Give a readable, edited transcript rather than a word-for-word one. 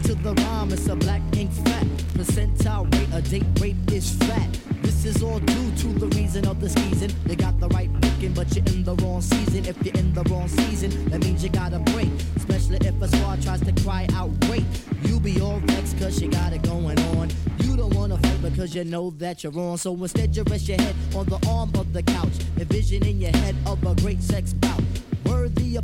to the rhyme, it's a black ink fact. Percentile rate, a date rape is fat. This is all due to the reason of the season. You got the right booking, but you're in the wrong season. If you're in the wrong season, that means you gotta break. Especially if a squad tries to cry out, wait. You be all vexed cause you got it going on. You don't wanna fight because you know that you're wrong. So instead you rest your head on the arm of the couch, envisioning your head of a great sex bout. Worthy of